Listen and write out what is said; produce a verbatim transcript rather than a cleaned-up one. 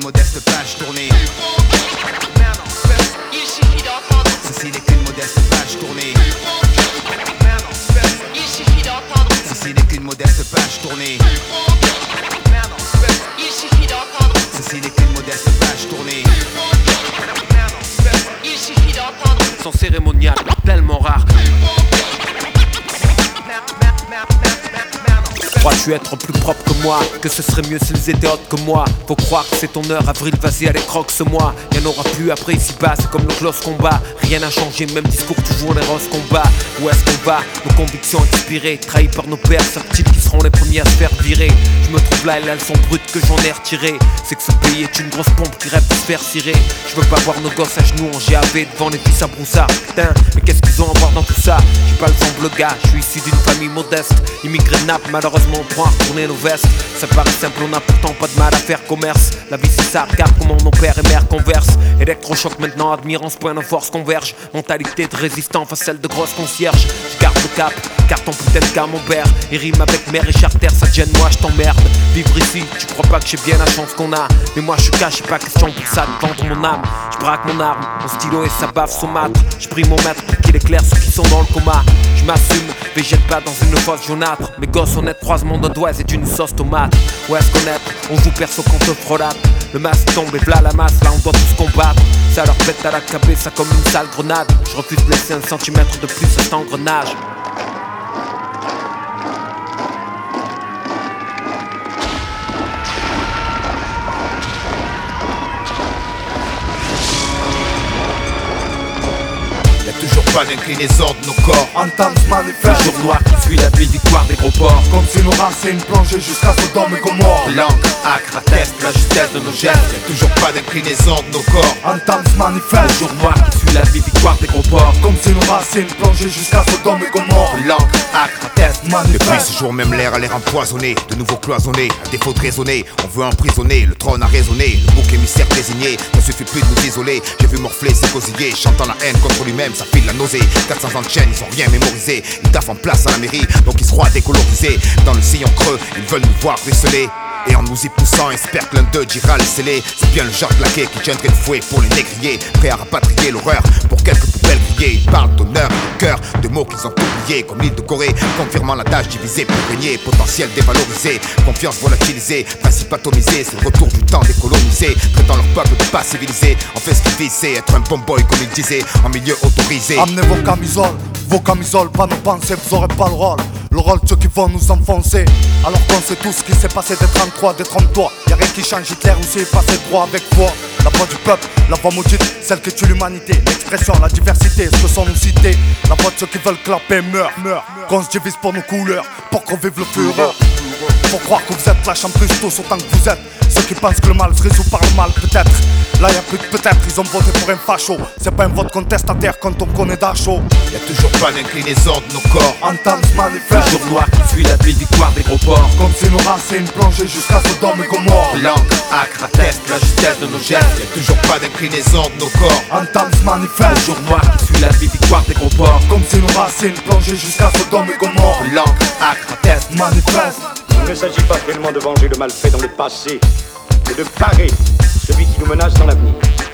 modeste page tournée. Il suffit d'entendre. Ceci n'est qu'une modeste page tournée. Il suffit d'entendre. Ceci n'est qu'une modeste page tournée. Il suffit d'entendre. Ceci n'est qu'une modeste page tournée. Il suffit d'entendre. Son cérémonial, tellement rare. Crois-tu être plus propre que moi? Que ce serait mieux s'ils étaient autres que moi? Faut croire que c'est ton heure, avril, vas-y, allez, croque-ce-moi. Y'en aura plus après ici-bas, c'est comme le close combat. Rien n'a changé, même discours, toujours les roses combats. Où est-ce qu'on va? Nos convictions inspirées, trahies par nos pères, savent-ils qui seront les premiers à se faire virer? Je me trouve là et là, elles sont brutes que j'en ai retiré. C'est que ce pays est une grosse pompe qui rêve de se faire cirer. Je veux pas voir nos gosses à genoux en G A V devant les fils à broussard. Putain, mais qu'est-ce qu'ils ont à voir dans tout ça? J'ai pas le sang bleu gars, je suis issu d'une famille modeste. Immigré de Naples, malheureusement on prend à retourner nos vestes. Ça paraît simple, on a pourtant pas de mal à faire commerce. La vie c'est ça, regarde comment nos pères et mères conversent. Électrochoc maintenant, admirant ce point nos forces convergent. Mentalité de résistant face à celle de grosse concierge. Je garde le cap, car ton putain de cas mon père. Il rime avec mer et charter, ça te gêne, moi je t'emmerde. Vivre ici, tu crois pas que j'ai bien la chance qu'on a. Mais moi je suis cash, pas question pour ça de vendre mon âme. Je braque mon arme, mon stylo et sa baffe saumâtre. Je prie mon maître pour qu'il éclaire ceux qui sont dans le coma. Je m'assume, végète pas dans une fosse jaunâtre. Mes gosses honnêtes, croisement de doigts et une sauce tomate. Où est-ce qu'on est? On joue perso qu'on te frolate. Le masque tombe et v'là la masse, là on doit tous combattre. Ça leur pète à la cabeza comme une sale grenade. Je refuse de laisser un centimètre de plus à cet engrenage. Toujours pas d'inclinaison de nos corps. Entame ce manifeste. Le jour noir qui suit la ville, victoire des gros ports. Comme si nos racines plongeaient jusqu'à Sodome et Gomorrhe. Langue, acre, atteste la justesse de nos gestes. Y'a toujours pas d'inclinaison de nos corps. Entame ce manifeste. Le jour noir qui suit la ville, victoire des gros ports. Comme si nos racines plongeaient jusqu'à Sodome et Gomorrhe. Langue, acre, atteste manifeste. Depuis ce jour même l'air a l'air empoisonné. De nouveau cloisonné, à défaut de raisonner. On veut emprisonner, le trône a résonné. Le bouc émissaire désigné, ne suffit plus de nous isoler. J'ai vu morfler ses gosillés, chantant la haine contre lui-même, ça file la nausée. quatre cents ans de chaîne, ils ont rien mémorisé. Ils taffent en place à la mairie, donc ils se croient décolorisés. Dans le sillon creux, ils veulent nous voir ruisseler. Et en nous y poussant, espère que l'un d'eux dira le scellé. C'est bien le genre de laquais qui tiendrait le fouet pour les négriers. Prêt à rapatrier l'horreur pour quelques poubelles grillées. Ils parlent d'honneur et de cœur, de mots qu'ils ont oubliés. Comme l'île de Corée, confirmant l'adage divisé pour régner. Potentiel dévalorisé, confiance volatilisée. Principe atomisé, c'est le retour du temps décolonisé. Traitant leur peuple de pas civilisé. En fait ce qu'ils visent, c'est être un bon boy comme ils disaient. En milieu autorisé. Amenez vos camisoles, vos camisoles, pas nos pensées, vous aurez pas le rôle. Le rôle de ceux qui vont nous enfoncer. Alors qu'on sait tout ce qui s'est passé des trente-trois, des trente-trois. Y'a rien qui change, Hitler aussi est passé droit avec foi. La voix du peuple, la voix maudite, celle qui tue l'humanité. L'expression, la diversité, ce que sont nos cités. La voix de ceux qui veulent clapper meurt, meurt. Qu'on se divise pour nos couleurs, pour qu'on vive le fureur. Faut croire que vous êtes lâches en plus tous autant que vous êtes. Ceux qui pensent que le mal se résout par le mal, peut-être. Là y'a plus de peut-être, ils ont voté pour un facho. C'est pas un vote contestataire quand on connaît d'Acho. Y'a toujours pas d'inclinaison de nos corps. Entame ce Le manifeste. jour noir qui suit la ville, victoire des gros ports. Comme si nos racines plongeaient jusqu'à Sodome et Gomorre. Langue, acre, atteste la justesse de nos gestes. Y'a toujours pas d'inclinaison de nos corps. Entame ce Le manifeste. jour noir qui suit la ville, victoire des gros ports. Comme si nos racines plongeaient jusqu'à Sodome et Gomorre. Langue, acre, atteste Manifeste. Il ne s'agit pas tellement de venger le mal fait dans le passé, mais de parer celui qui nous menace dans l'avenir.